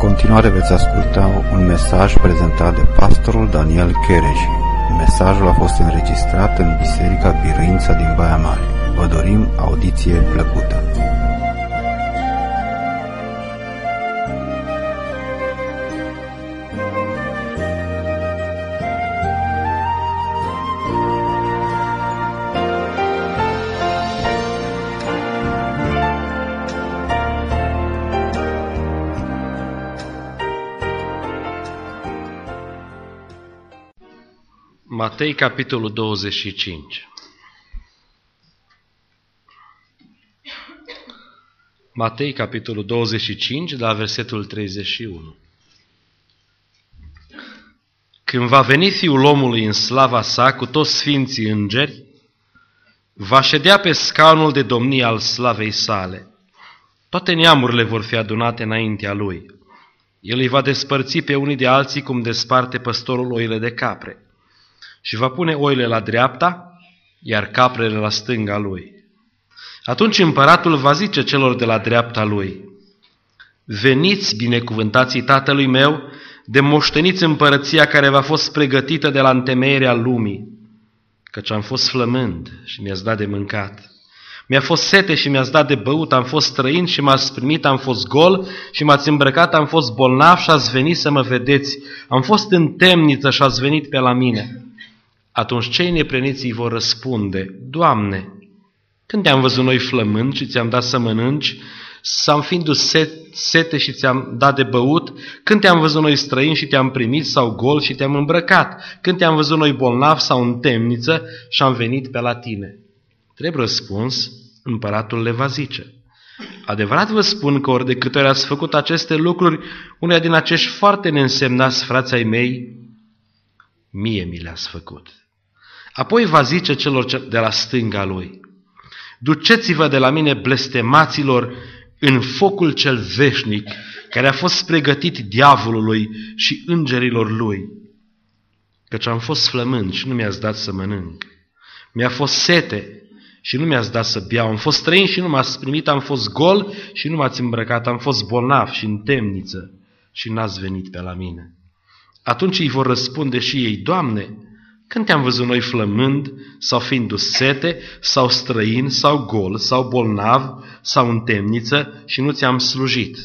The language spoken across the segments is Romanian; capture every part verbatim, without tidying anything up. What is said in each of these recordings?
continuare veți asculta un mesaj prezentat de pastorul Daniel Chereji. Mesajul a fost înregistrat în Biserica Biruința din Baia Mare. Vă dorim audiție plăcută. Matei, capitolul douăzeci și cinci. Matei, capitolul douăzeci și cinci, de la versetul treizeci și unu. Când va veni Fiul omului în slava sa cu toți sfinții îngeri, va ședea pe scaunul de domnie al slavei sale. Toate neamurile vor fi adunate înaintea lui. El îi va despărți pe unii de alții cum desparte păstorul oile de capre. Și va pune oile la dreapta, iar caprele la stânga lui. Atunci împăratul va zice celor de la dreapta lui: veniți, binecuvântații tatălui meu, de moșteniți împărăția care v-a fost pregătită de la întemeierea lumii, căci am fost flămând și mi-ați dat de mâncat. Mi-a fost sete și mi-ați dat de băut, am fost străin și m-ați primit, am fost gol și m-ați îmbrăcat, am fost bolnav și ați venit să mă vedeți, am fost în temniță și ați venit pe la mine. Atunci cei nepreniți îi vor răspunde: Doamne, când te-am văzut noi flămând și ți-am dat să mănânci, sau fiindu-ți sete și ți-am dat de băut? Când te-am văzut noi străini și te-am primit, sau gol și te-am îmbrăcat? Când te-am văzut noi bolnav sau în temniță și am venit pe la tine? Drept răspuns, împăratul le va zice: adevărat vă spun că ori de câte ori ați făcut aceste lucruri uneia din acești foarte neînsemnați frați ai mei, mie mi le-ați făcut. Apoi va zice celor de la stânga lui: duceți-vă de la mine, blestemaților, în focul cel veșnic, care a fost pregătit diavolului și îngerilor lui. Căci am fost flămând și nu mi-ați dat să mănânc. Mi-a fost sete și nu mi-ați dat să beau. Am fost străin și nu m-ați primit. Am fost gol și nu m-ați îmbrăcat. Am fost bolnav și în temniță și n-ați venit pe la mine. Atunci îi vor răspunde și ei: Doamne, când te-am văzut noi flămând, sau fiindu-ți sete, sau străin, sau gol, sau bolnav, sau în temniță și nu ți-am slujit?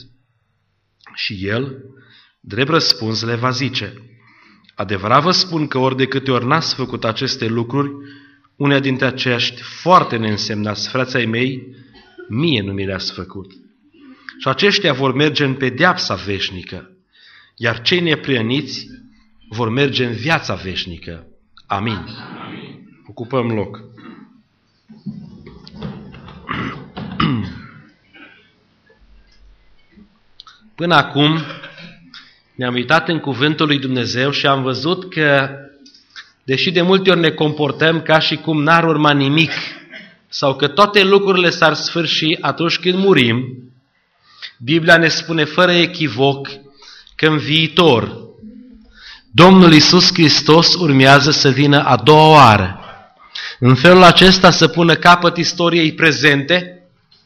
Și el, drept răspuns, le va zice: adevărat vă spun că ori de câte ori n-ați făcut aceste lucruri unea dintre acești foarte neînsemnați frați ai mei, mie nu mi le-ați făcut. Și aceștia vor merge în pedeapsa veșnică, iar cei neprieniți vor merge în viața veșnică. Amin. Amin. Ocupăm loc. Până acum ne-am uitat în cuvântul lui Dumnezeu și am văzut că, deși de multe ori ne comportăm ca și cum n-ar urma nimic, sau că toate lucrurile s-ar sfârși atunci când murim, Biblia ne spune fără echivoc că în viitor Domnul Iisus Hristos urmează să vină a doua oară. În felul acesta să pună capăt istoriei prezente.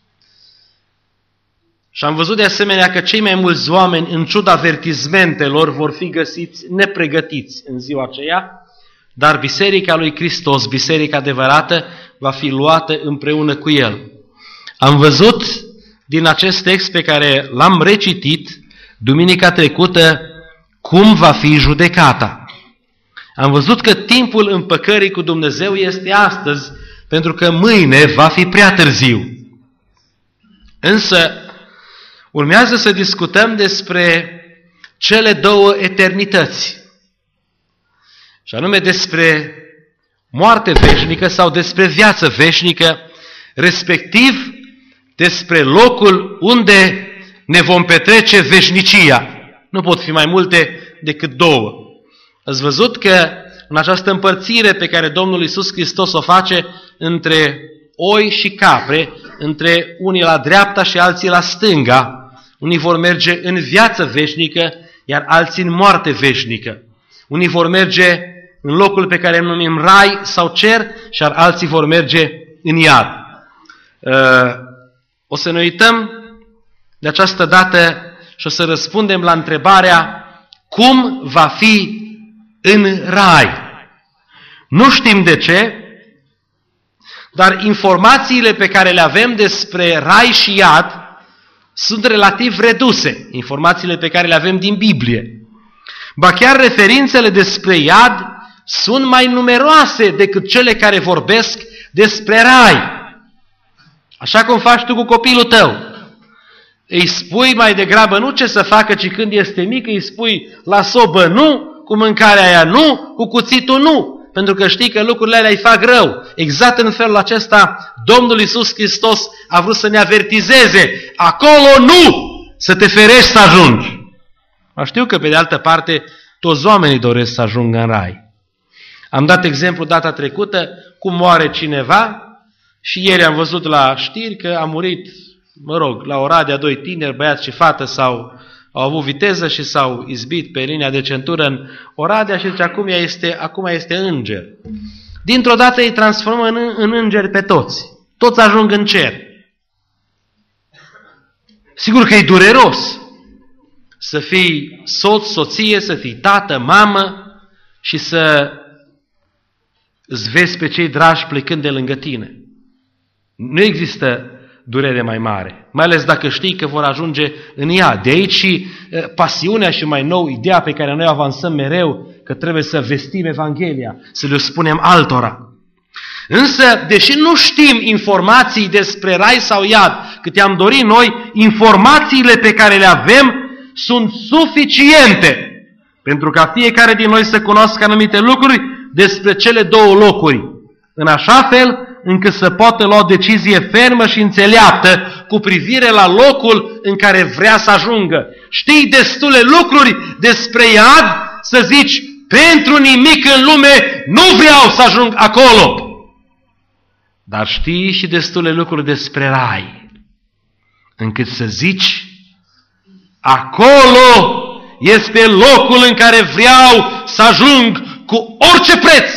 Și am văzut de asemenea că cei mai mulți oameni, în ciuda avertizmentelor, vor fi găsiți nepregătiți în ziua aceea, dar Biserica lui Hristos, biserica adevărată, va fi luată împreună cu El. Am văzut din acest text pe care l-am recitit duminica trecută cum va fi judecata. Am văzut că timpul împăcării cu Dumnezeu este astăzi, pentru că mâine va fi prea târziu. Însă urmează să discutăm despre cele două eternități, și anume despre moarte veșnică sau despre viață veșnică, respectiv despre locul unde ne vom petrece veșnicia. Nu pot fi mai multe decât două. Ați văzut că în această împărțire pe care Domnul Iisus Hristos o face între oi și capre, între unii la dreapta și alții la stânga, unii vor merge în viață veșnică, iar alții în moarte veșnică. Unii vor merge în locul pe care îl numim rai sau cer, și alții vor merge în iad. O să ne uităm de această dată și o să răspundem la întrebarea cum va fi în rai. Nu știm de ce, dar informațiile pe care le avem despre rai și iad sunt relativ reduse, informațiile pe care le avem din Biblie. Ba chiar referințele despre iad sunt mai numeroase decât cele care vorbesc despre rai. Așa cum faci tu cu copilul tău. Îi spui mai degrabă nu ce să facă, ci când este mic îi spui la sobă nu, cu mâncarea aia nu, cu cuțitul nu. Pentru că știi că lucrurile alea îi fac rău. Exact în felul acesta, Domnul Iisus Hristos a vrut să ne avertizeze. Acolo nu! Să te ferești să ajungi. Mă știu că, pe de altă parte, toți oamenii doresc să ajungă în rai. Am dat exemplu data trecută cum moare cineva și ieri am văzut la știri că a murit, mă rog, la Oradea, doi tineri, băiat și fată, sau au avut viteză și s-au izbit pe linia de centură în Oradea și zice, acum este, acum este înger. Dintr-o dată îi transformă în, în îngeri pe toți. Toți ajung în cer. Sigur că e dureros să fii soț, soție, să fii tată, mamă și să îți vezi pe cei dragi plecând de lângă tine. Nu există durere mai mare, mai ales dacă știi că vor ajunge în ea. De aici și pasiunea și mai nou ideea pe care noi avansăm mereu, că trebuie să vestim Evanghelia, să le spunem altora. Însă, deși nu știm informații despre rai sau iad, cât i-am dorit noi, informațiile pe care le avem sunt suficiente pentru ca fiecare din noi să cunoască anumite lucruri despre cele două locuri, în așa fel încât să poată lua o decizie fermă și înțeleaptă cu privire la locul în care vrea să ajungă. Știi destule lucruri despre iad să zici, pentru nimic în lume nu vreau să ajung acolo. Dar știi și destule lucruri despre rai, încât să zici, acolo este locul în care vreau să ajung cu orice preț.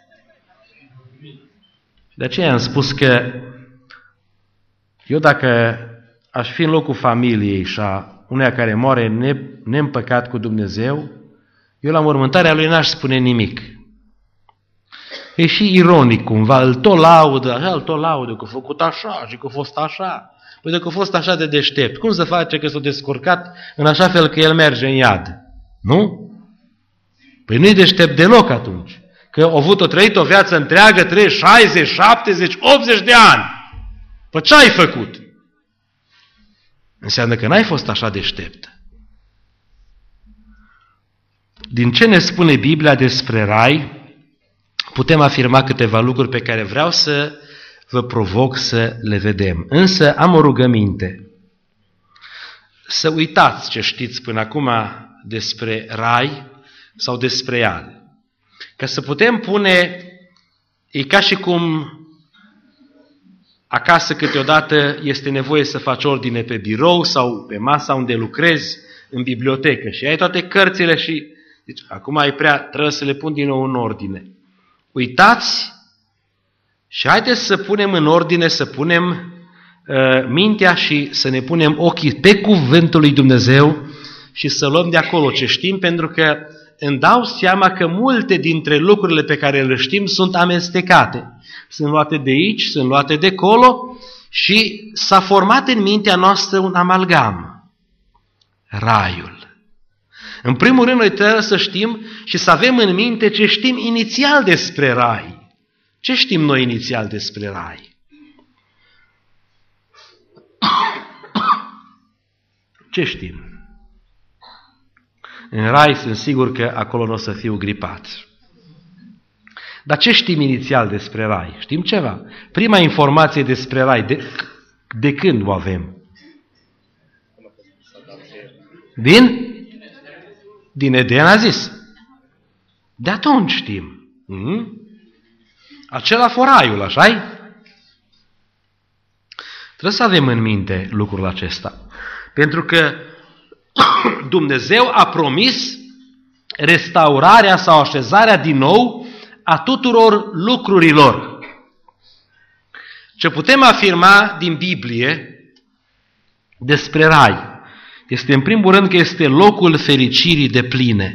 De aceea am spus că eu dacă aș fi în locul familiei și a uneia care moare ne, neîmpăcat cu Dumnezeu, eu la mormântarea lui n-aș spune nimic. E și ironic cumva, îl tot laudă, așa, îl tot laudă, că a făcut așa și că a fost așa. Păi dacă a fost așa de deștept, cum să face că s-a descurcat în așa fel că el merge în iad? Nu? Păi nu-i deștept deloc atunci. Că a avut o trăit o viață întreagă, trei, șaizeci, șaptezeci, optzeci de ani. Păi ce ai făcut? Înseamnă că n-ai fost așa deștept. Din ce ne spune Biblia despre rai, putem afirma câteva lucruri pe care vreau să vă provoc să le vedem. Însă am o rugăminte. Să uitați ce știți până acum despre rai sau despre iad. Ca să putem pune, e ca și cum acasă câteodată este nevoie să faci ordine pe birou sau pe masa unde lucrezi, în bibliotecă și ai toate cărțile și zici, acum ai prea, trebuie să le pun din nou în ordine. Uitați și haideți să punem în ordine, să punem uh, mintea și să ne punem ochii pe cuvântul lui Dumnezeu și să luăm de acolo ce știm, pentru că îmi dau seama că multe dintre lucrurile pe care le știm sunt amestecate. Sunt luate de aici, sunt luate de acolo și s-a format în mintea noastră un amalgam. Raiul. În primul rând, noi trebuie să știm și să avem în minte ce știm inițial despre rai. Ce știm noi inițial despre rai? Ce știm? În rai sunt sigur că acolo nu o să fiu gripat. Dar ce știm inițial despre rai? Știm ceva. Prima informație despre rai, de, de când o avem? Din? Din Eden a zis. De atunci știm. Mm-hmm. Acela foraiul, așa-i? Trebuie să avem în minte lucrul acesta. Pentru că Dumnezeu a promis restaurarea sau așezarea din nou a tuturor lucrurilor. Ce putem afirma din Biblie despre rai este în primul rând că este locul fericirii depline.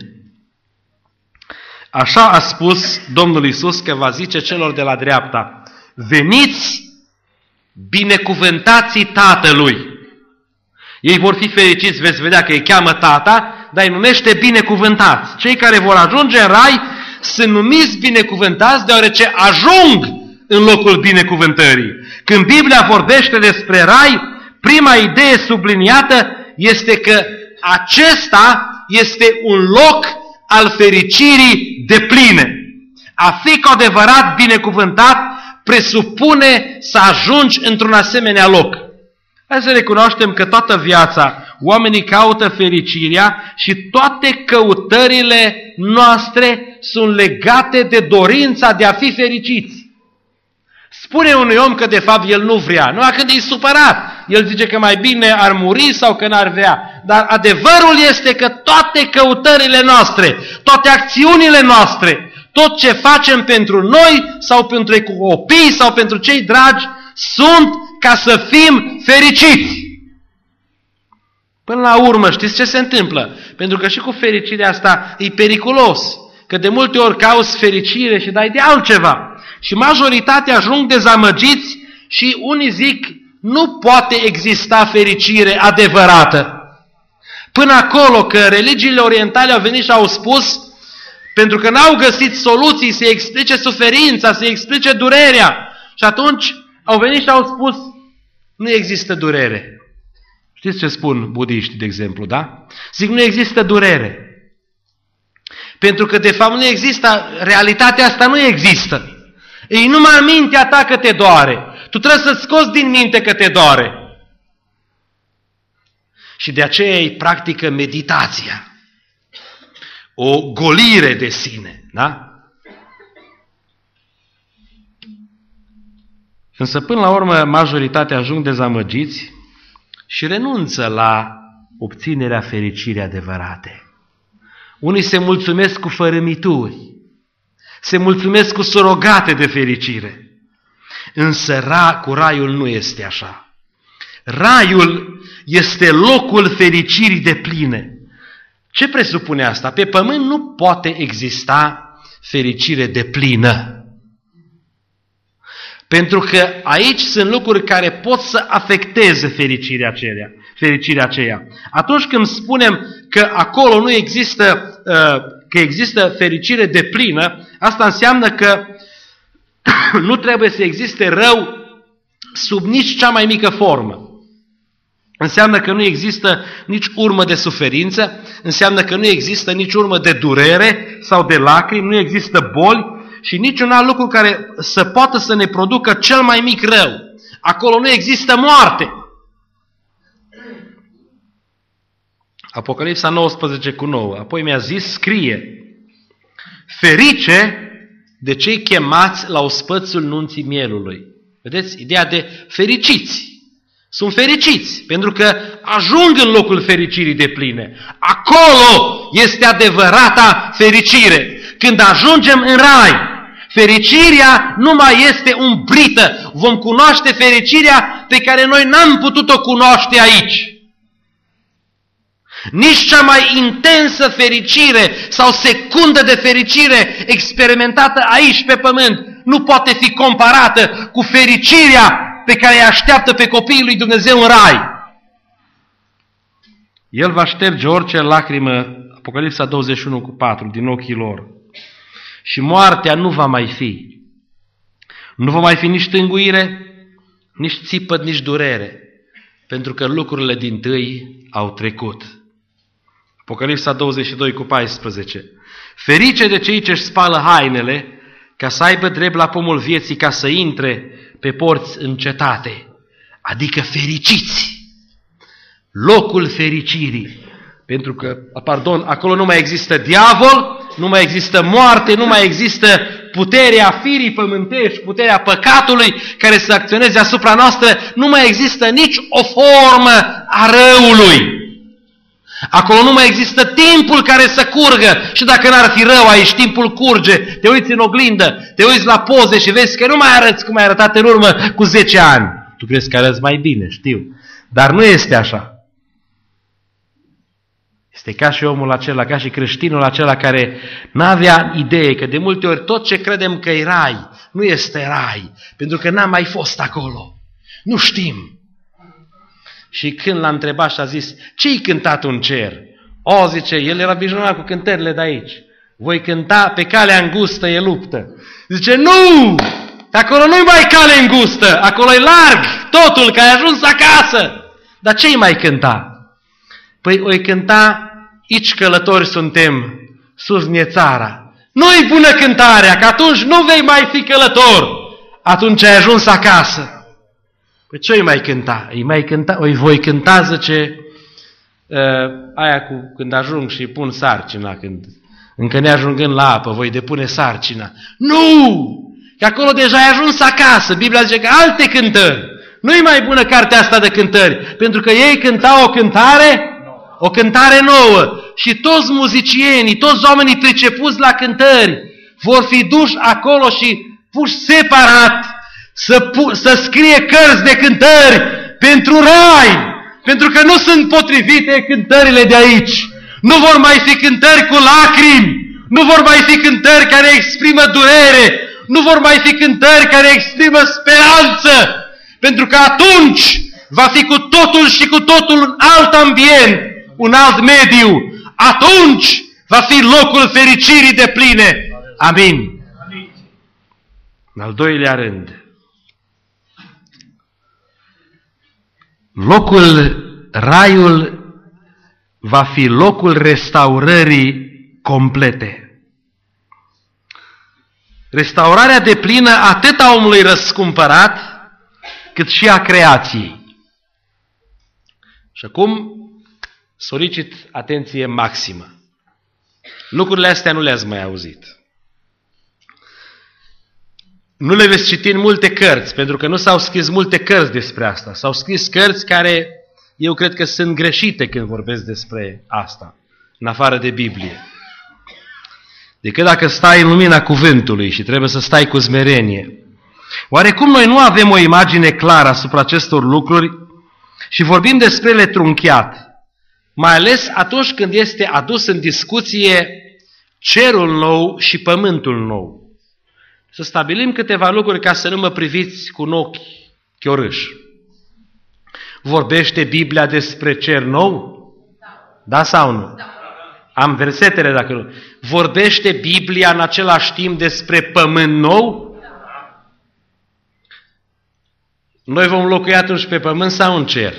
Așa a spus Domnul Iisus că va zice celor de la dreapta: veniți, binecuvântații Tatălui. Ei vor fi fericiți, veți vedea că îi cheamă Tata, dar îi numește binecuvântați. Cei care vor ajunge în rai sunt numiți binecuvântați deoarece ajung în locul binecuvântării. Când Biblia vorbește despre rai, prima idee subliniată este că acesta este un loc al fericirii depline. A fi cu adevărat binecuvântat presupune să ajungi într-un asemenea loc. Hai să recunoaștem că toată viața oamenii caută fericirea și toate căutările noastre sunt legate de dorința de a fi fericiți. Spune unui om că de fapt el nu vrea, numai când e supărat. El zice că mai bine ar muri sau că n-ar vrea. Dar adevărul este că toate căutările noastre, toate acțiunile noastre, tot ce facem pentru noi sau pentru copii sau pentru cei dragi, sunt ca să fim fericiți. Până la urmă, știți ce se întâmplă? Pentru că și cu fericirea asta e periculos. Că de multe ori cauți fericire și dai de altceva. Și majoritatea ajung dezamăgiți și unii zic, nu poate exista fericire adevărată. Până acolo că religiile orientale au venit și au spus, pentru că n-au găsit soluții să explice suferința, să explice durerea. Și atunci au venit și au spus, nu există durere. Știți ce spun budiștii, de exemplu, da? Zic, nu există durere. Pentru că, de fapt, nu există, realitatea asta nu există. E numai mintea ta că te doare. Tu trebuie să-ți scoți din minte că te doare. Și de aceea ei practică meditația. O golire de sine, da? Însă, până la urmă, majoritatea ajung dezamăgiți și renunță la obținerea fericirii adevărate. Unii se mulțumesc cu fărâmituri, se mulțumesc cu surogate de fericire. Însă ra, cu raiul nu este așa. Raiul este locul fericirii depline. Ce presupune asta? Pe pământ nu poate exista fericire deplină. Pentru că aici sunt lucruri care pot să afecteze fericirea aceea. Fericirea aceea. Atunci când spunem că acolo nu există, că există fericire deplină, asta înseamnă că nu trebuie să existe rău sub nici cea mai mică formă. Înseamnă că nu există nici urmă de suferință, înseamnă că nu există nici urmă de durere sau de lacrimi, nu există boli și niciun alt lucru care să poată să ne producă cel mai mic rău. Acolo nu există moarte. Apocalipsa nouăsprezece cu nouă. Apoi mi-a zis, scrie, ferice de cei chemați la ospățul nunții mielului. Vedeți? Ideea de fericiți. Sunt fericiți, pentru că ajung în locul fericirii depline. Acolo este adevărata fericire. Când ajungem în rai, fericirea nu mai este umbrită. Vom cunoaște fericirea pe care noi n-am putut-o cunoaște aici. Nici cea mai intensă fericire sau secundă de fericire experimentată aici pe pământ nu poate fi comparată cu fericirea pe care îi așteaptă pe copiii lui Dumnezeu în rai. El va șterge orice lacrimă, Apocalipsa douăzeci și unu cu patru, din ochii lor. Și moartea nu va mai fi. Nu va mai fi nici tânguire, nici țipăt, nici durere, pentru că lucrurile dintâi au trecut. Apocalipsa douăzeci și doi cu paisprezece. Ferice de cei ce-și spală hainele, ca să aibă drept la pomul vieții, ca să intre pe porți în cetate, adică fericiți, locul fericirii, pentru că, pardon, acolo nu mai există diavol, nu mai există moarte, nu mai există puterea firii pământești, puterea păcatului care să acționeze asupra noastră, nu mai există nici o formă a răului. Acolo nu mai există timpul care să curgă și dacă n-ar fi rău aici, timpul curge, te uiți în oglindă, te uiți la poze și vezi că nu mai arăți cum ai arătat în urmă cu zece ani. Tu crezi că arăți mai bine, știu, dar nu este așa. Este ca și omul acela, ca și creștinul acela care n-avea idee că de multe ori tot ce credem că e rai, nu este rai, pentru că n-am mai fost acolo. Nu știm. Și când l-a întrebat și a zis, ce-i cântat în cer? O, zice, el era obișnuit cu cântările de aici. Voi cânta pe calea îngustă e luptă. Zice, nu! Acolo nu-i mai cale îngustă, acolo e larg, totul, că ai ajuns acasă. Dar ce-i mai cânta? Păi o-i cânta, aici călători suntem, sus ne țara. Nu-i bună cântarea, că atunci nu vei mai fi călător. Atunci ai ajuns acasă. Păi ce-i mai cânta? Îi mai cânta, o-i voi cânta, zice, uh, aia cu când ajung și pun sarcina, când încă ne ajungând la apă, voi depune sarcina. Nu! Că acolo deja ai ajuns acasă. Biblia zice că alte cântări. Nu-i mai bună cartea asta de cântări, pentru că ei cântau o cântare, o cântare nouă. Și toți muzicienii, toți oamenii pricepuți la cântări vor fi duși acolo și puși separat să, pu- să scrie cărți de cântări pentru rai, pentru că nu sunt potrivite cântările de aici. Nu vor mai fi cântări cu lacrimi, nu vor mai fi cântări care exprimă durere, nu vor mai fi cântări care exprimă speranță, pentru că atunci va fi cu totul și cu totul un alt ambient, un alt mediu. Atunci va fi locul fericirii de pline. Amin. În al doilea rând, locul, raiul va fi locul restaurării complete. Restaurarea deplină atât a omului răscumpărat, cât și a creației. Și acum solicit atenție maximă. Lucrurile astea nu le-ați mai auzit. Nu le veți citi în multe cărți, pentru că nu s-au scris multe cărți despre asta. S-au scris cărți care eu cred că sunt greșite când vorbesc despre asta, în afară de Biblie. Decât dacă stai în lumina cuvântului și trebuie să stai cu smerenie. Oarecum noi nu avem o imagine clară asupra acestor lucruri și vorbim despre ele trunchiat, mai ales atunci când este adus în discuție cerul nou și pământul nou. Să stabilim câteva lucruri ca să nu mă priviți cu un ochi chiorâși. Vorbește Biblia despre cer nou? Da sau nu? Am versetele dacă nu. Vorbește Biblia în același timp despre pământ nou? Noi vom locui atunci pe pământ sau în cer?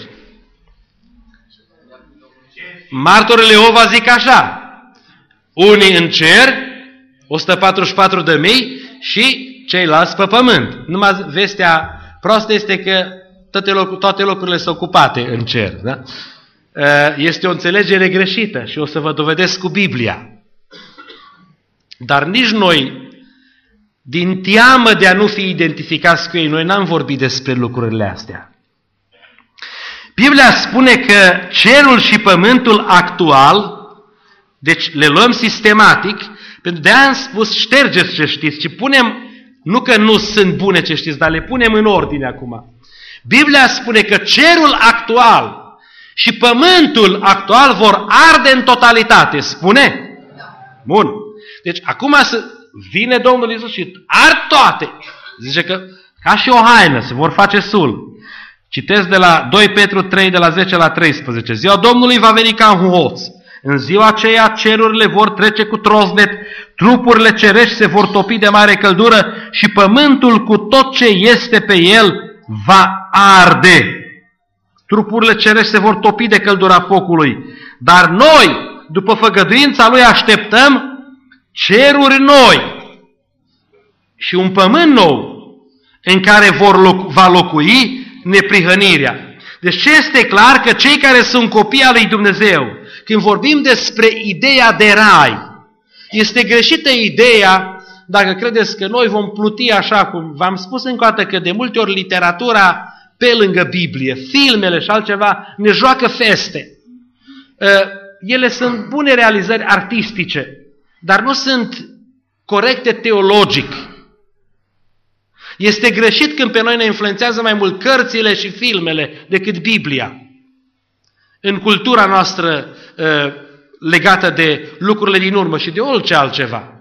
Martorul Jehova zic așa, unii în cer, o sută patruzeci și patru de mii și ceilalți pe pământ. Numai vestea proastă este că toate, loc- toate locurile sunt ocupate în cer. Da? Este o înțelegere greșită și o să vă dovedesc cu Biblia. Dar nici noi, din teamă de a nu fi identificați cu ei, noi n-am vorbit despre lucrurile astea. Biblia spune că cerul și pământul actual, deci le luăm sistematic, pentru de-aia am spus, ștergeți ce știți, și punem, nu că nu sunt bune ce știți, dar le punem în ordine acum. Biblia spune că cerul actual și pământul actual vor arde în totalitate, spune? Bun. Deci acum să vine Domnul Iisus și ard toate. Zice că ca și o haină se vor face sul. Citesc de la doi Petru trei, de la zece la treisprezece. Ziua Domnului va veni ca un hoț. În ziua aceea cerurile vor trece cu trosnet, trupurile cerești se vor topi de mare căldură și pământul cu tot ce este pe el va arde. Trupurile cerești se vor topi de căldura focului. Dar noi, după făgăduința lui, așteptăm ceruri noi și un pământ nou în care vor loc- va locui neprihănirea. Deci ce este clar? Că cei care sunt copii al lui Dumnezeu, când vorbim despre ideea de rai, este greșită ideea dacă credeți că noi vom pluti așa cum v-am spus încă o dată că de multe ori literatura pe lângă Biblie, filmele și altceva ne joacă feste. Ele sunt bune realizări artistice, dar nu sunt corecte teologic. Este greșit când pe noi ne influențează mai mult cărțile și filmele decât Biblia. În cultura noastră legată de lucrurile din urmă și de orice altceva.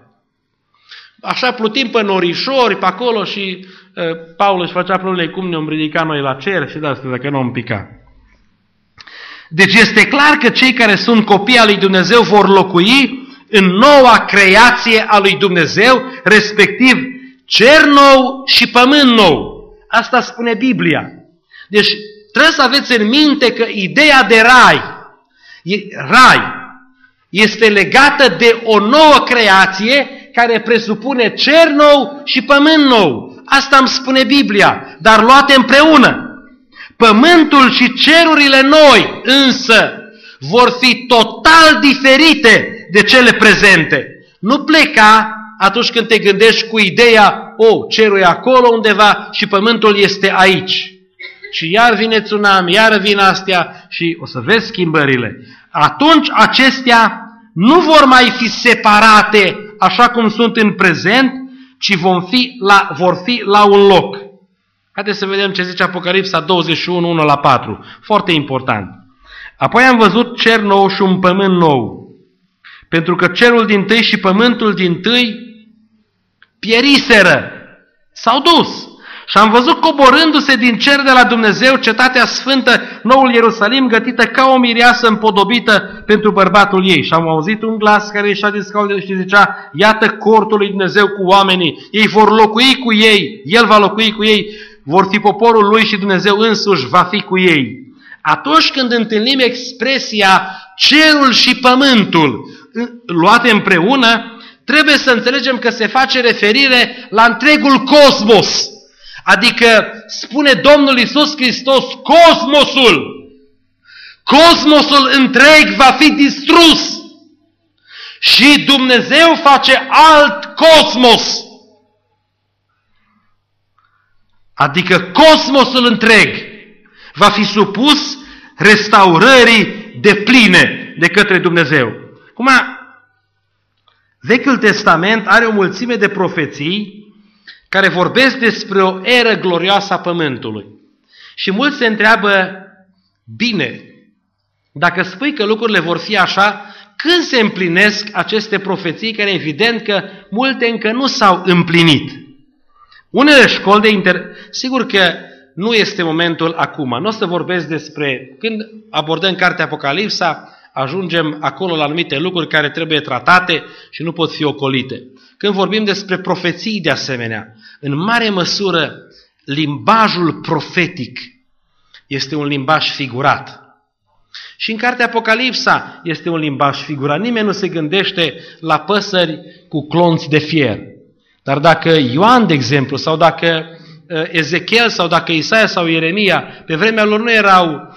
Așa plutim pe norișori, pe acolo și uh, Paul își făcea probleme cum ne-am ridicat noi la cer și de asta dacă nu am picat. Deci este clar că cei care sunt copii al lui Dumnezeu vor locui în noua creație a lui Dumnezeu, respectiv cer nou și pământ nou. Asta spune Biblia. Deci trebuie să aveți în minte că ideea de rai, rai este legată de o nouă creație care presupune cer nou și pământ nou. Asta îmi spune Biblia, dar luate împreună. Pământul și cerurile noi însă vor fi total diferite de cele prezente. Nu pleca atunci când te gândești cu ideea, oh, cerul e acolo undeva și pământul este aici. Și iar vine tsunami, iar vin astea și o să vezi schimbările. Atunci acestea nu vor mai fi separate așa cum sunt în prezent, ci vom fi la, vor fi la un loc. Haideți să vedem ce zice Apocalipsa douăzeci și unu, unu la patru. Foarte important. Apoi am văzut cer nou și un pământ nou. Pentru că cerul dintâi și pământul dintâi pieriseră. S-au dus. Și am văzut coborându-se din cer de la Dumnezeu cetatea sfântă, noul Ierusalim, gătită ca o mireasă împodobită pentru bărbatul ei. Și am auzit un glas care ieșea din scaunul și zicea, iată cortul lui Dumnezeu cu oamenii, ei vor locui cu ei, El va locui cu ei, vor fi poporul Lui și Dumnezeu însuși va fi cu ei. Atunci când întâlnim expresia cerul și pământul luate împreună, trebuie să înțelegem că se face referire la întregul cosmos. Adică spune Domnul Iisus Hristos, cosmosul, cosmosul întreg va fi distrus și Dumnezeu face alt cosmos. Adică cosmosul întreg va fi supus restaurării depline de către Dumnezeu. Acum, Vechiul Testament are o mulțime de profeții care vorbesc despre o eră glorioasă a pământului. Și mulți se întreabă, bine, dacă spui că lucrurile vor fi așa, când se împlinesc aceste profeții, care evident că multe încă nu s-au împlinit? Unele școli de inter... Sigur că nu este momentul acum. Nu o să vorbesc despre... Când abordăm cartea Apocalipsa, ajungem acolo la anumite lucruri care trebuie tratate și nu pot fi ocolite. Când vorbim despre profeții de asemenea, în mare măsură, limbajul profetic este un limbaj figurat. Și în cartea Apocalipsa este un limbaj figurat. Nimeni nu se gândește la păsări cu clonți de fier. Dar dacă Ioan, de exemplu, sau dacă Ezechiel, sau dacă Isaia sau Ieremia, pe vremea lor nu erau,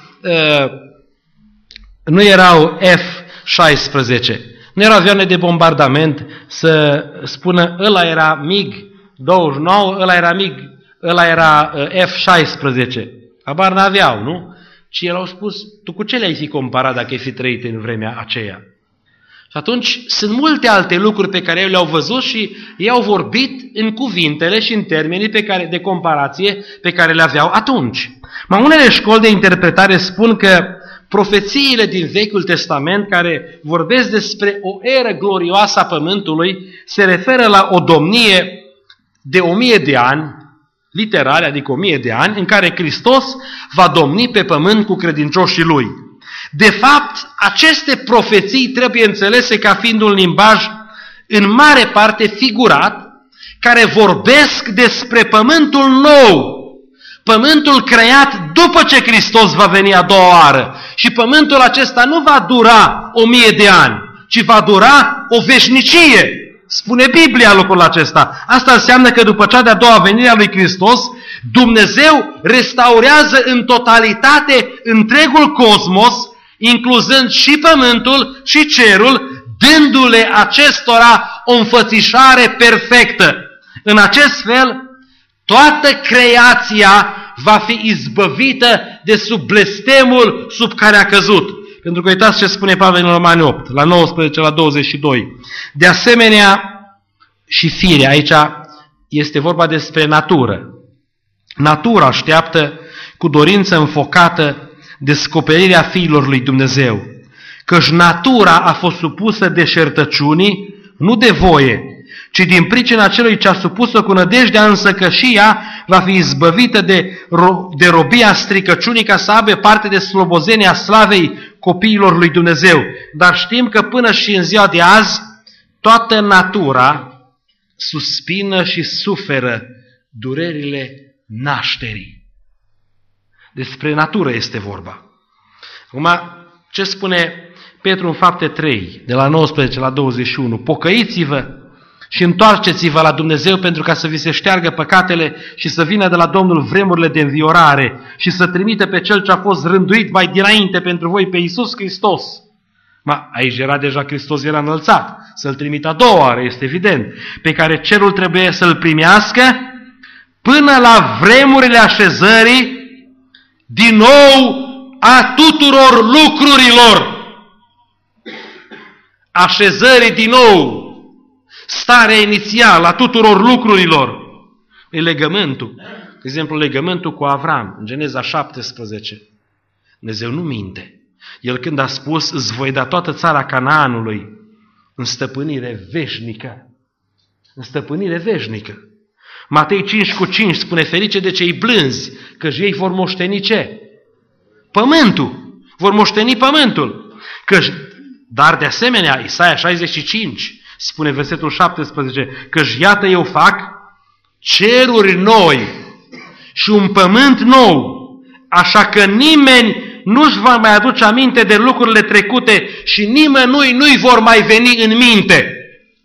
nu erau F șaisprezece, nu erau avioane de bombardament să spună ăla era MiG douăzeci și nouă, ăla era MiG, ăla era F șaisprezece. Habar n-aveau, nu? Și el au spus, tu cu ce le-ai fi comparat dacă ai fi trăit în vremea aceea? Și atunci sunt multe alte lucruri pe care ei le-au văzut și ei au vorbit în cuvintele și în termenii pe care, de comparație pe care le aveau atunci. Mai unele școli de interpretare spun că profețiile din Vechiul Testament care vorbesc despre o eră glorioasă a Pământului se referă la o domnie de o mie de ani, literal, adică o mie de ani, în care Hristos va domni pe pământ cu credincioșii Lui. De fapt, aceste profeții trebuie înțelese ca fiind un limbaj în mare parte figurat, care vorbesc despre pământul nou, pământul creat după ce Hristos va veni a doua oară. Și pământul acesta nu va dura o mie de ani, ci va dura o veșnicie. Spune Biblia lucrul acesta. Asta înseamnă că după cea de-a doua venire a lui Hristos, Dumnezeu restaurează în totalitate întregul cosmos, incluzând și pământul și cerul, dându-le acestora o înfățișare perfectă. În acest fel, toată creația va fi izbăvită de sub blestemul sub care a căzut. Pentru că uitați ce spune Pavel în Romani opt, la nouăsprezece, la douăzeci și doi. De asemenea, și firea, aici este vorba despre natură. Natura așteaptă cu dorință înfocată descoperirea fiilor lui Dumnezeu, căci natura a fost supusă deșertăciunii, nu de voie, ci din pricina celui ce a supus-o cu nădejdea însă că și ea va fi izbăvită de, ro- de robia stricăciunii ca să aibă parte de slobozenia slavei copiilor lui Dumnezeu. Dar știm că până și în ziua de azi, toată natura suspină și suferă durerile nașterii. Despre natură este vorba. Acum, ce spune Petru în Fapte trei, de la nouăsprezece la douăzeci și unu? Pocăiți-vă și întoarceți-vă la Dumnezeu pentru ca să vi se șteargă păcatele și să vină de la Domnul vremurile de înviorare și să trimite pe Cel ce a fost rânduit mai dinainte pentru voi, pe Iisus Hristos. Ma, aici era deja Hristos, era înălțat. Să-L trimită a doua oară, este evident. Pe care cerul trebuie să-L primească până la vremurile așezării din nou a tuturor lucrurilor. Așezării din nou. Starea inițială a tuturor lucrurilor. E legământul. De exemplu, legământul cu Avram, în Geneza șaptesprezece. Dumnezeu nu minte. El când a spus, îți voi da toată țara Canaanului în stăpânire veșnică. În stăpânire veșnică. Matei cinci cu cinci spune, ferice de cei blânzi, căci ei vor moșteni ce? Pământul. Vor moșteni pământul. Căci, dar de asemenea, Isaia șaizeci și cinci spune versetul șaptesprezece, căci iată eu fac ceruri noi și un pământ nou, așa că nimeni nu-și va mai aduce aminte de lucrurile trecute și nimănui nu-i vor mai veni în minte.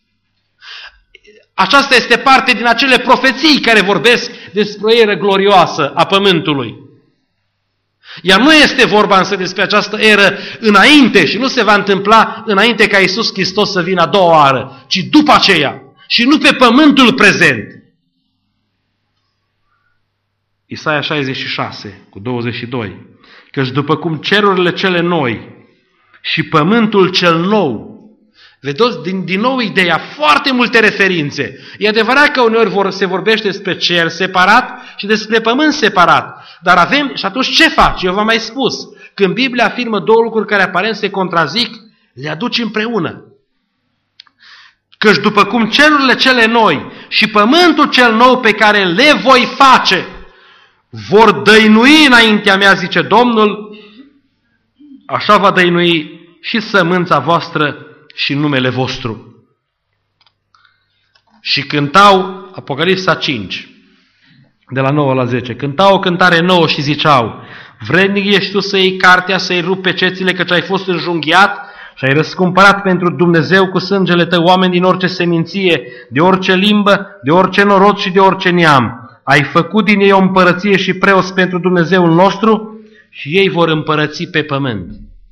Aceasta este parte din acele profeții care vorbesc despre o eră glorioasă a pământului. Iar nu este vorba însă despre această eră înainte și nu se va întâmpla înainte ca Iisus Hristos să vină a doua oară, ci după aceea și nu pe pământul prezent. Isaia șaizeci și șase cu douăzeci și doi. Căci după cum cerurile cele noi și pământul cel nou, vedeți din, din nou ideea, foarte multe referințe. E adevărat că uneori vor, se vorbește despre cer separat și despre pământ separat. Dar avem, și atunci ce faci? Eu v-am mai spus, când Biblia afirmă două lucruri care aparent se contrazic, le aduci împreună. Căci după cum cerurile cele noi și pământul cel nou pe care le voi face, vor dăinui înaintea mea, zice Domnul, așa va dăinui și sămânța voastră și numele vostru. Și cântau, Apocalipsa cinci, de la nouă la zece, cântau o cântare nouă și ziceau, vrednic ești tu să iei cartea, să-i rupi pe cețile, căci ai fost înjunghiat și ai răscumpărat pentru Dumnezeu cu sângele tău oameni din orice seminție, de orice limbă, de orice norod și de orice neam. Ai făcut din ei o împărăție și preoți pentru Dumnezeul nostru și ei vor împărăți pe pământ.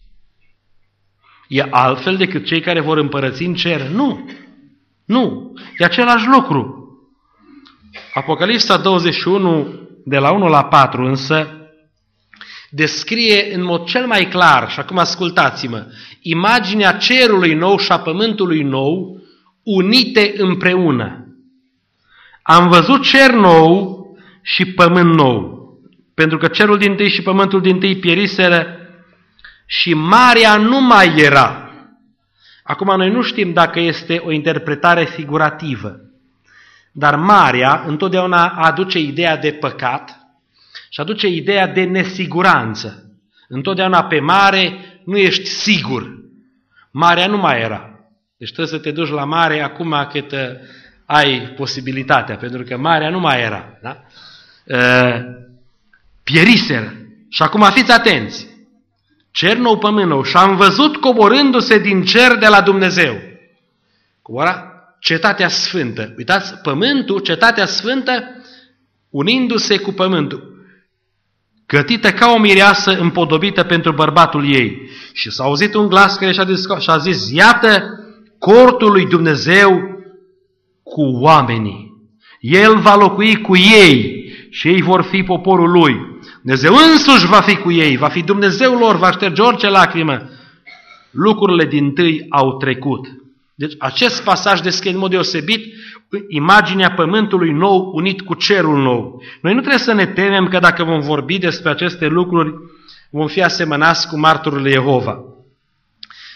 E altfel decât cei care vor împărăți în cer? Nu. Nu. E același lucru. Apocalipsa douăzeci și unu, de la unu la patru, însă, descrie în mod cel mai clar, și acum ascultați-mă, imaginea cerului nou și a pământului nou unite împreună. Am văzut cer nou și pământ nou, pentru că cerul dintâi și pământul dintâi pieriseră și marea nu mai era. Acum noi nu știm dacă este o interpretare figurativă, dar marea întotdeauna aduce ideea de păcat și aduce ideea de nesiguranță. Întotdeauna pe mare nu ești sigur. Marea nu mai era. Deci trebuie să te duci la mare acum cât ai posibilitatea, pentru că marea nu mai era. Da? Uh, pieriseră. Și acum fiți atenți. Cer nou, pământ nou. Și am văzut coborându-se din cer de la Dumnezeu. Cobora cetatea sfântă. Uitați, pământul, cetatea sfântă, unindu-se cu pământul. Gătită ca o mireasă împodobită pentru bărbatul ei. Și s-a auzit un glas care și-a zis, și-a zis, iată cortul lui Dumnezeu cu oamenii. El va locui cu ei și ei vor fi poporul lui. Dumnezeu însuși va fi cu ei, va fi Dumnezeul lor, va șterge orice lacrimă. Lucrurile dintâi au trecut. Deci acest pasaj descrie în mod deosebit imaginea pământului nou unit cu cerul nou. Noi nu trebuie să ne temem că dacă vom vorbi despre aceste lucruri vom fi asemănați cu martorul Jehova.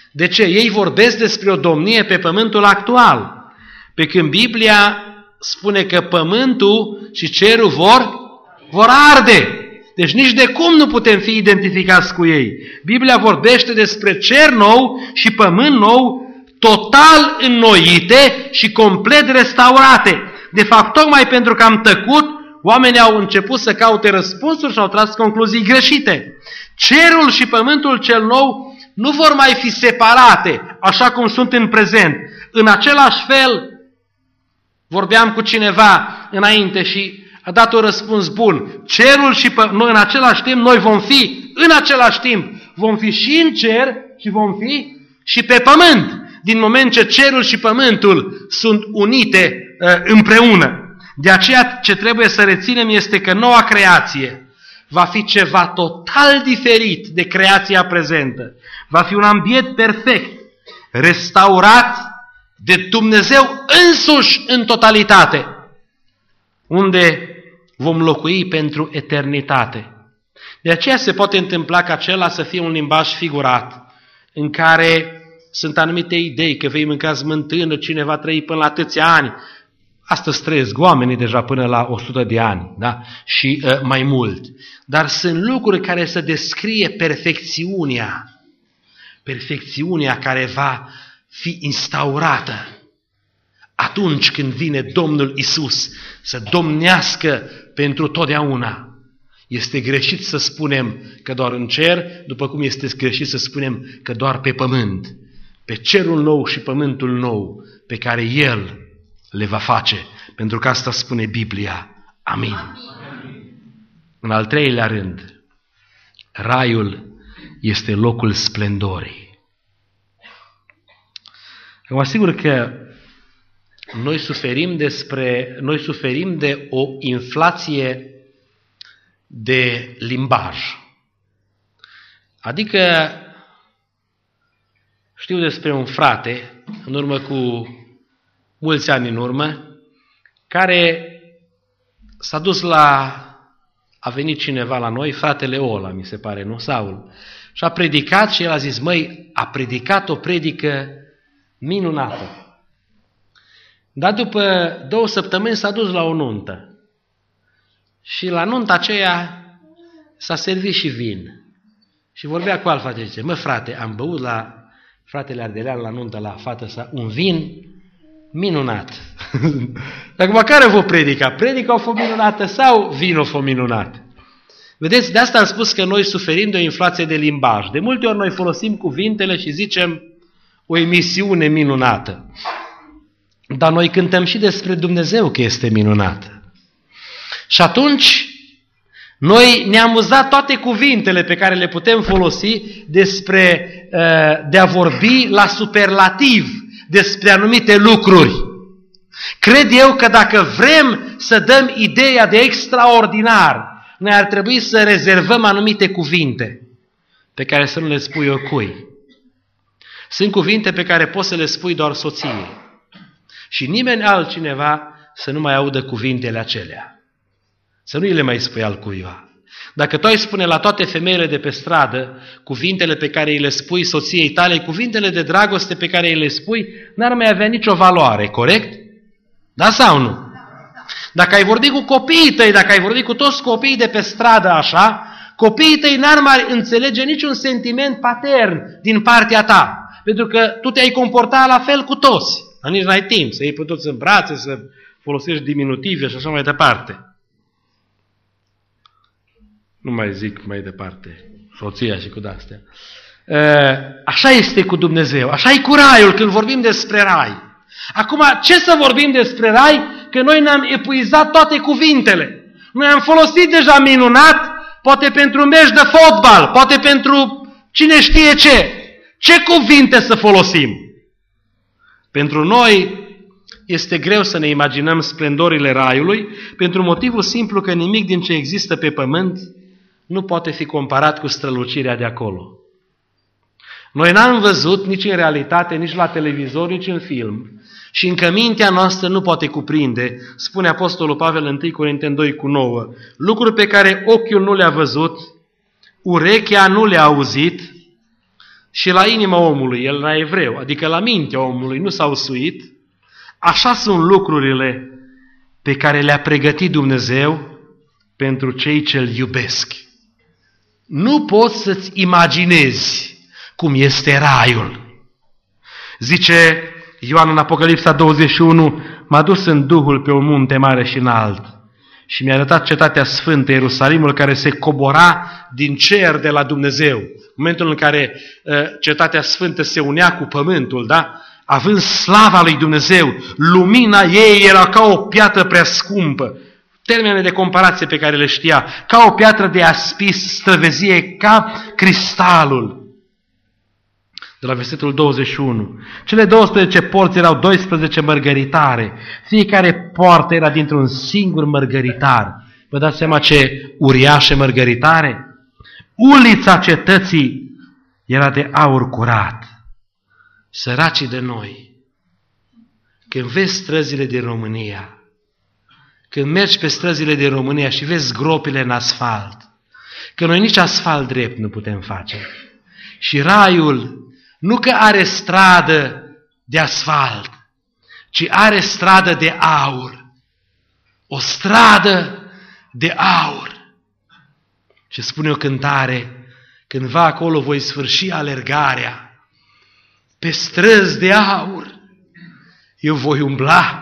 De ce? Ei vorbesc despre o domnie pe pământul actual. Pe când Biblia spune că pământul și cerul vor, vor arde. Deci nici de cum nu putem fi identificați cu ei. Biblia vorbește despre cer nou și pământ nou, total înnoite și complet restaurate. De fapt, tocmai pentru că am tăcut, oamenii au început să caute răspunsuri și au tras concluzii greșite. Cerul și pământul cel nou nu vor mai fi separate, așa cum sunt în prezent. În același fel, vorbeam cu cineva înainte și a dat un răspuns bun. Cerul și pă- noi în același timp, noi vom fi în același timp. Vom fi și în cer și vom fi și pe pământ. Din moment ce cerul și pământul sunt unite uh, împreună. De aceea ce trebuie să reținem este că noua creație va fi ceva total diferit de creația prezentă. Va fi un ambient perfect, restaurat de Dumnezeu însuși în totalitate, unde vom locui pentru eternitate. De aceea se poate întâmpla ca acela să fie un limbaj figurat, în care sunt anumite idei că vei mânca smântână, cine va trăi până la atâția ani. Astăzi trăiesc oamenii deja până la o sută de ani, da? Și uh, mai mult. Dar sunt lucruri care să descrie perfecțiunea, perfecțiunea care va fi instaurată atunci când vine Domnul Isus să domnească pentru totdeauna. Este greșit să spunem că doar în cer, după cum este greșit să spunem că doar pe pământ, pe cerul nou și pământul nou pe care El le va face, pentru că asta spune Biblia. Amin. Amin. În al treilea rând, raiul este locul splendorii. Vă asigur că noi suferim, despre, noi suferim de o inflație de limbaj. Adică știu despre un frate, în urmă cu mulți ani în urmă, care s-a dus la, a venit cineva la noi, fratele Ola, mi se pare, nu? Saul, și a predicat și el a zis, măi, a predicat o predică minunată. Dar după două săptămâni s-a dus la o nuntă. Și la nunta aceea s-a servit și vin. Și vorbea cu alt frate, zice, mă frate, am băut la fratele Ardelean la nuntă la fată sa un vin minunat. Acum care vă predica? Predica o fost minunată sau vinul a fost minunat? Vedeți, de asta am spus că noi suferim de o inflație de limbaj. De multe ori noi folosim cuvintele și zicem o emisiune minunată. Dar noi cântăm și despre Dumnezeu că este minunată. Și atunci noi ne-am uzat toate cuvintele pe care le putem folosi despre de a vorbi la superlativ despre anumite lucruri. Cred eu că dacă vrem să dăm ideea de extraordinar, noi ar trebui să rezervăm anumite cuvinte pe care să nu le spui oricui. Sunt cuvinte pe care poți să le spui doar soției și nimeni altcineva să nu mai audă cuvintele acelea. Să nu le mai spui altcuiva. Dacă tu ai spune la toate femeile de pe stradă cuvintele pe care îi le spui soției tale, cuvintele de dragoste pe care îi le spui, n-ar mai avea nicio valoare, corect? Da sau nu? Dacă ai vorbit cu copiii tăi, dacă ai vorbit cu toți copiii de pe stradă așa, copiii tăi n-ar mai înțelege niciun sentiment patern din partea ta. Pentru că tu te-ai comportat la fel cu toți. Dar nici n-ai timp să iei pe toți în brațe, să folosești diminutive și așa mai departe. Nu mai zic mai departe, soția și cu de-astea. Așa este cu Dumnezeu, așa e cu raiul când vorbim despre rai. Acum, ce să vorbim despre rai? Că noi ne-am epuizat toate cuvintele. Noi am folosit deja minunat, poate pentru un meci de fotbal, poate pentru cine știe ce. Ce cuvinte să folosim? Pentru noi este greu să ne imaginăm splendorile raiului, pentru motivul simplu că nimic din ce există pe pământ nu poate fi comparat cu strălucirea de acolo. Noi n-am văzut nici în realitate, nici la televizor, nici în film. Și încă mintea noastră nu poate cuprinde, spune Apostolul Pavel în întâi Corinteni doi cu nouă, lucruri pe care ochiul nu le-a văzut, urechea nu le-a auzit, și la inima omului, el era evreu, adică la mintea omului, nu s-au suit, așa sunt lucrurile pe care le-a pregătit Dumnezeu pentru cei ce îl iubesc. Nu poți să-ți imaginezi cum este raiul. Zice Ioan în Apocalipsa douăzeci și unu, m-a dus în Duhul pe un munte mare și înalt și mi-a arătat cetatea sfântă, Ierusalimul, care se cobora din cer de la Dumnezeu. În momentul în care uh, cetatea sfântă se unea cu pământul, da? Având slava lui Dumnezeu, lumina ei era ca o piatră prea scumpă. Termene de comparație pe care le știa, ca o piatră de aspis, străvezie ca cristalul. De la versetul douăzeci și unu. Cele douăsprezece porți erau doisprezece mărgăritare. Fiecare poartă era dintr-un singur mărgăritar. Vă dați seama ce uriașe mărgăritare? Ulița cetății era de aur curat. Săracii de noi, când vezi străzile din România, când mergi pe străzile din România și vezi gropile în asfalt, că noi nici asfalt drept nu putem face. Și raiul nu că are stradă de asfalt, ci are stradă de aur. O stradă de aur. Și spune o cântare, cândva acolo voi sfârși alergarea, pe străzi de aur eu voi umbla.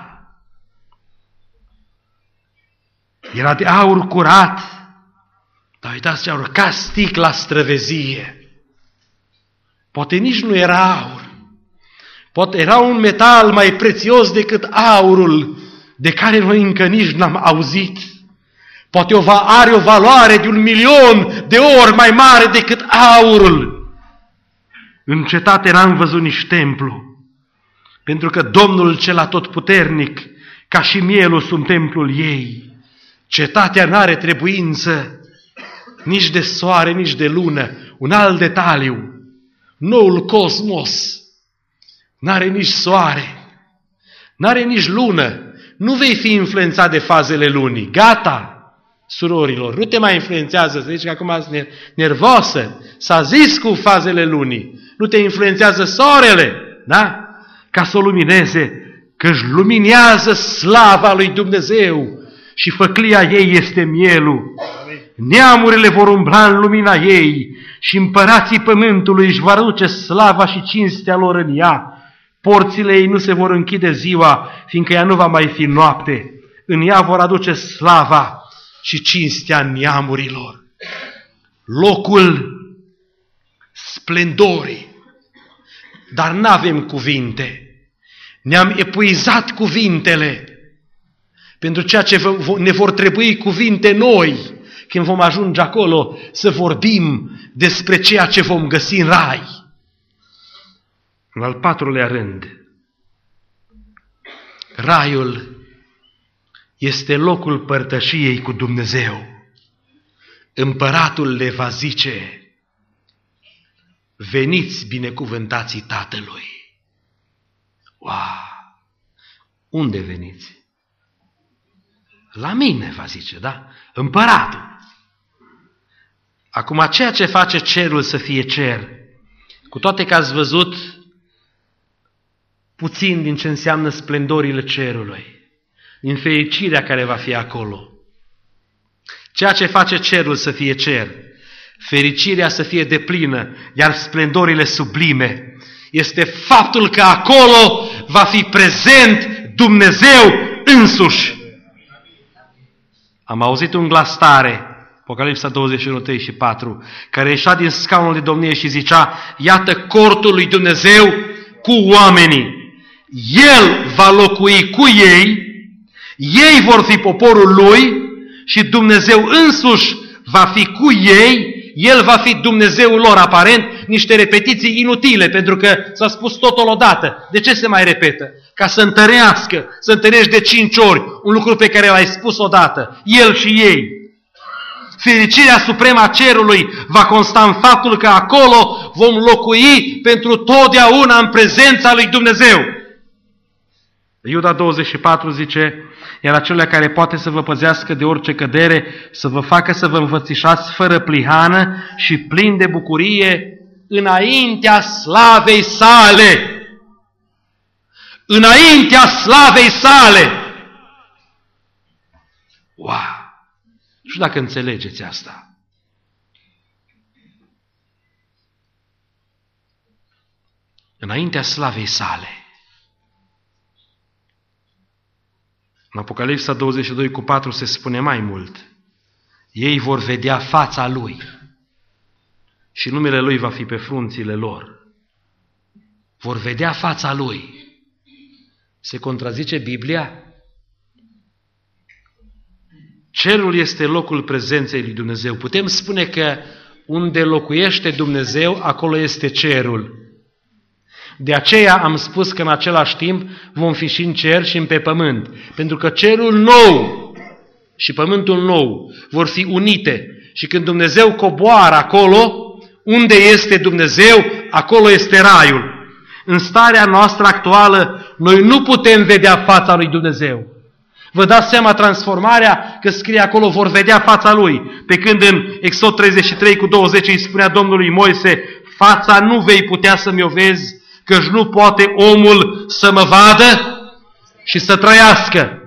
Era de aur curat, dar uitați ce aur, ca sticla străvezie. Poate nici nu era aur. Poate era un metal mai prețios decât aurul, de care noi încă nici n-am auzit. Poate o va, are o valoare de un milion de ori mai mare decât aurul. În cetate n-am văzut nici templu, pentru că Domnul cel atotputernic, ca și mielul, sunt templul ei. Cetatea n-are trebuință nici de soare, nici de lună. Un alt detaliu, noul cosmos n-are nici soare, n-are nici lună. Nu vei fi influențat de fazele lunii. Gata, surorilor, nu te mai influențează, să zici că acum ești nervosă. S-a zis cu fazele lunii. Nu te influențează soarele, da? Ca să o lumineze, că își luminează slava lui Dumnezeu și făclia ei este mielul. Neamurile vor umbla în lumina ei și împărații pământului își vor aduce slava și cinstea lor în ea. Porțile ei nu se vor închide ziua, fiindcă ea nu va mai fi noapte. În ea vor aduce slava și cinstea neamurilor. Locul splendorii. Dar n-avem cuvinte. Ne-am epuizat cuvintele. Pentru ceea ce ne vor trebui cuvinte noi, când vom ajunge acolo să vorbim despre ceea ce vom găsi în rai. În al patrulea rând, raiul este locul părtășiei cu Dumnezeu. Împăratul le va zice, veniți binecuvântații Tatălui. Wow! Unde veniți? La mine, va zice, da? Împăratul. Acum, ceea ce face cerul să fie cer, cu toate că ați văzut puțin din ce înseamnă splendorile cerului, din fericirea care va fi acolo. Ceea ce face cerul să fie cer, fericirea să fie deplină, iar splendorile sublime, este faptul că acolo va fi prezent Dumnezeu însuși. Am auzit un glas tare, Apocalipsa douăzeci și unu, trei și patru, care ieșea din scaunul de domnie și zicea, iată cortul lui Dumnezeu cu oamenii. El va locui cu ei, ei vor fi poporul lui și Dumnezeu însuși va fi cu ei, El va fi Dumnezeul lor, aparent, niște repetiții inutile, pentru că s-a spus totul odată. De ce se mai repetă? Ca să întărească, să întărești de cinci ori un lucru pe care l-ai spus odată, El și ei. Fericirea supremă a cerului va consta în faptul că acolo vom locui pentru totdeauna în prezența lui Dumnezeu. Iuda douăzeci și patru zice, iar acela care poate să vă păzească de orice cădere, să vă facă să vă învățișați fără plihană și plin de bucurie înaintea slavei sale. Înaintea slavei sale. Wow! Nu știu dacă înțelegeți asta. Înaintea slavei sale. În Apocalipsa douăzeci și doi cu patru se spune mai mult. Ei vor vedea fața Lui și numele Lui va fi pe frunțile lor. Vor vedea fața Lui. Se contrazice Biblia? Cerul este locul prezenței lui Dumnezeu. Putem spune că unde locuiește Dumnezeu, acolo este cerul. De aceea am spus că în același timp vom fi și în cer și în pe pământ. Pentru că cerul nou și pământul nou vor fi unite. Și când Dumnezeu coboară acolo, unde este Dumnezeu, acolo este raiul. În starea noastră actuală, noi nu putem vedea fața lui Dumnezeu. Vă dați seama transformarea, că scrie acolo vor vedea fața Lui. Pe când în Exod treizeci și trei cu douăzeci îi spunea Domnului Moise, fața nu vei putea să-mi o vezi, căci nu poate omul să mă vadă și să trăiască.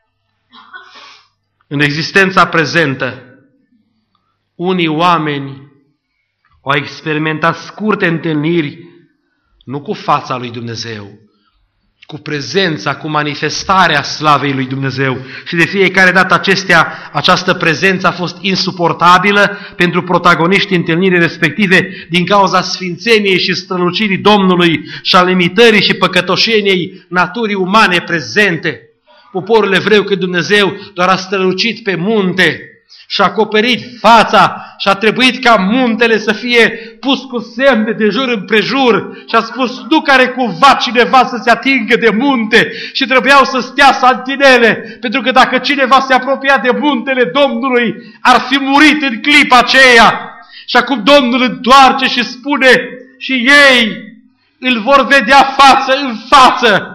În existența prezentă, unii oameni au experimentat scurte întâlniri, nu cu fața lui Dumnezeu, cu prezența, cu manifestarea slavei lui Dumnezeu. Și de fiecare dată acestea, această prezență a fost insuportabilă pentru protagoniștii întâlnirii respective din cauza sfințeniei și strălucirii Domnului și a limitării și păcătoșeniei naturii umane prezente. Poporul evreu, când Dumnezeu doar a strălucit pe munte și a acoperit fața și a trebuit ca muntele să fie pus cu semne de jur împrejur și a spus, nu care cumva cineva să se atingă de munte și trebuiau să stea santinele, pentru că dacă cineva se apropia de muntele Domnului, ar fi murit în clipa aceea. Și acum Domnul întoarce și spune, și ei îl vor vedea față în față.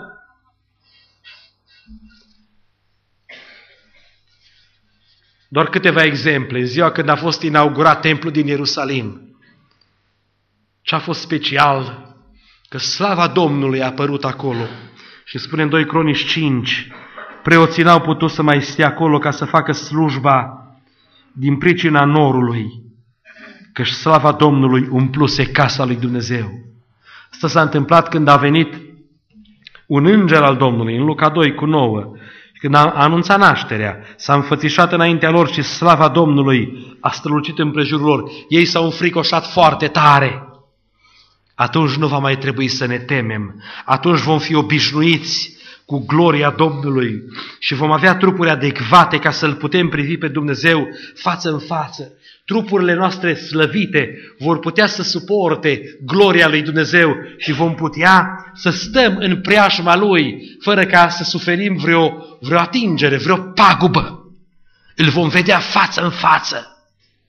Doar câteva exemple. În ziua când a fost inaugurat templul din Ierusalim, ce a fost special, că slava Domnului a apărut acolo. Și spune în doi Cronici cinci, preoții n-au putut să mai stea acolo ca să facă slujba din pricina norului, căci slava Domnului umpluse casa lui Dumnezeu. Asta s-a întâmplat când a venit un înger al Domnului, în Luca doi cu nouă, când a anunțat nașterea, s-a înfățișat înaintea lor și slava Domnului a strălucit împrejurul lor. Ei s-au înfricoșat foarte tare. Atunci nu va mai trebui să ne temem. Atunci vom fi obișnuiți cu gloria Domnului și vom avea trupuri adecvate ca să-L putem privi pe Dumnezeu față în față. Trupurile noastre slăvite vor putea să suporte gloria lui Dumnezeu și vom putea să stăm în preajma Lui fără ca să suferim vreo, vreo atingere, vreo pagubă. Îl vom vedea față în față.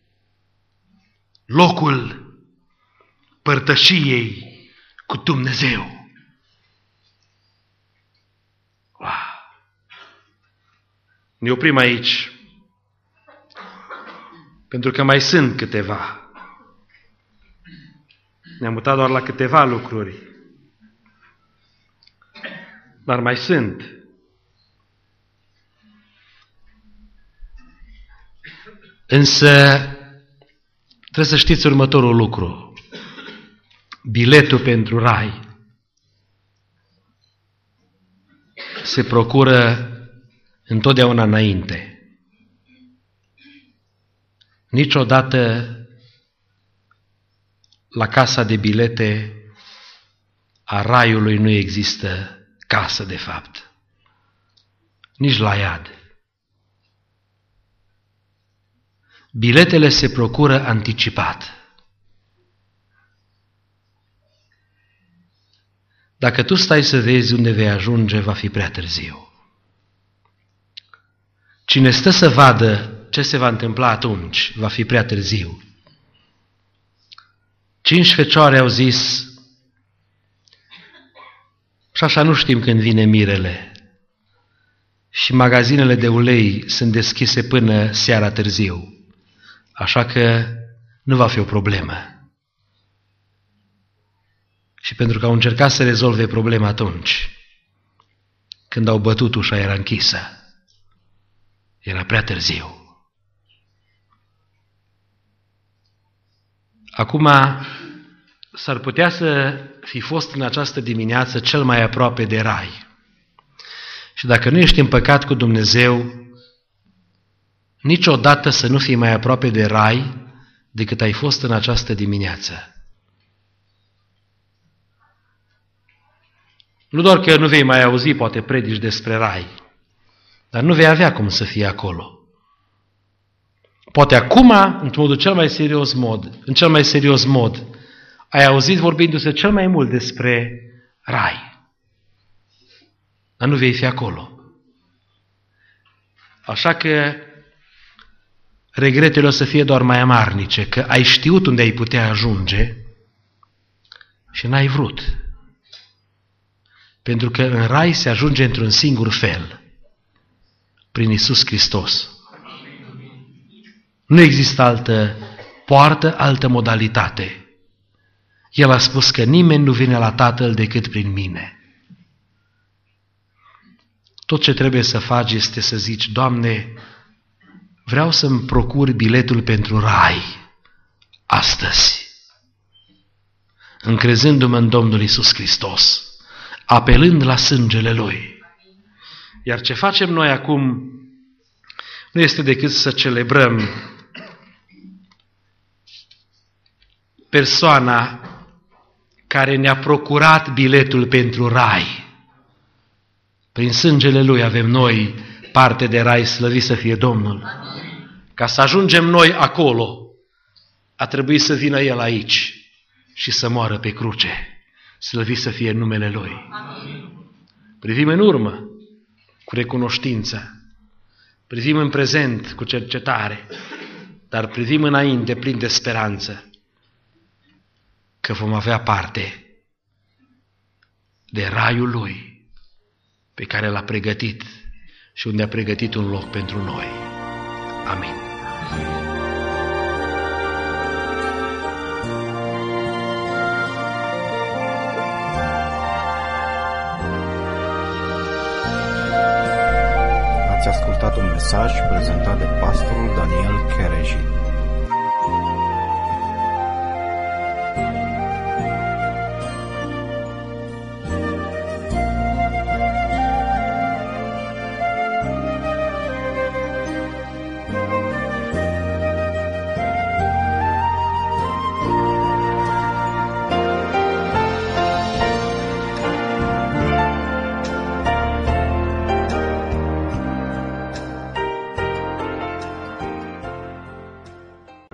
Locul părtășiei cu Dumnezeu. Wow. Ne oprim aici, pentru că mai sunt câteva. Ne-am mutat doar la câteva lucruri, dar mai sunt. Însă trebuie să știți următorul lucru. Biletul pentru rai se procură întotdeauna înainte. Niciodată la casa de bilete a raiului nu există casă de fapt. Nici la iad. Biletele se procură anticipat. Dacă tu stai să vezi unde vei ajunge, va fi prea târziu. Cine stă să vadă ce se va întâmpla atunci, va fi prea târziu. Cinci fecioare au zis, și așa nu știm când vine mirele, și magazinele de ulei sunt deschise până seara târziu, așa că nu va fi o problemă. și pentru că au încercat să rezolve problema atunci, când au bătut ușa era închisă. Era prea târziu. Acum s-ar putea să fi fost în această dimineață cel mai aproape de rai. Și dacă nu ești în păcat cu Dumnezeu, niciodată să nu fii mai aproape de rai decât ai fost în această dimineață. Nu doar că nu vei mai auzi, poate, predici despre rai, dar nu vei avea cum să fii acolo. Poate acum, într-un mod cel mai serios mod, în cel mai serios mod, ai auzit vorbindu-se cel mai mult despre rai, dar nu vei fi acolo. Așa că regretele o să fie doar mai amarnice, că ai știut unde ai putea ajunge și n-ai vrut. Pentru că în rai se ajunge într-un singur fel, prin Iisus Hristos. Nu există altă poartă, altă modalitate. El a spus că nimeni nu vine la Tatăl decât prin mine. Tot ce trebuie să faci este să zici: Doamne, vreau să-mi procur biletul pentru rai astăzi, încrezându-mă în Domnul Iisus Hristos, apelând la sângele Lui. Iar ce facem noi acum nu este decât să celebrăm persoana care ne-a procurat biletul pentru rai. Prin sângele Lui avem noi parte de rai, slăvit să fie Domnul. Ca să ajungem noi acolo, a trebuit să vină El aici și să moară pe cruce. Slăvit să fie numele Lui. Privim în urmă cu recunoștință, privim în prezent cu cercetare, dar privim înainte plin de speranță că vom avea parte de raiul Lui pe care L-a pregătit și unde a pregătit un loc pentru noi. Amin. Ați ascultat un mesaj prezentat de pastorul Daniel Chereji.